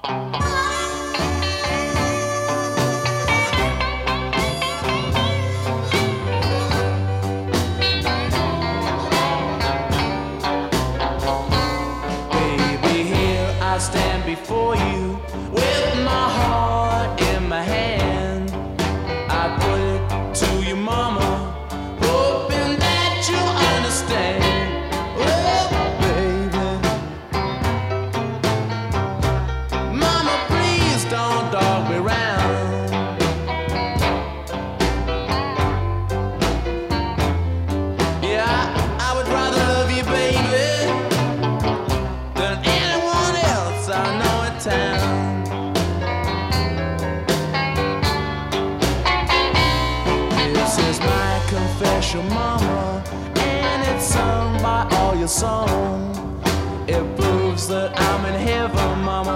Baby, here I stand before you with my heart in my hand. I put it to your mama, hoping that you'll understand. Oh, baby, mama, please don't dog me round. Yeah, I would rather love you, baby, than anyone else I know in town. This is my confession, mama, and it's sung by all your song. It proves that I'm in heaven, mama.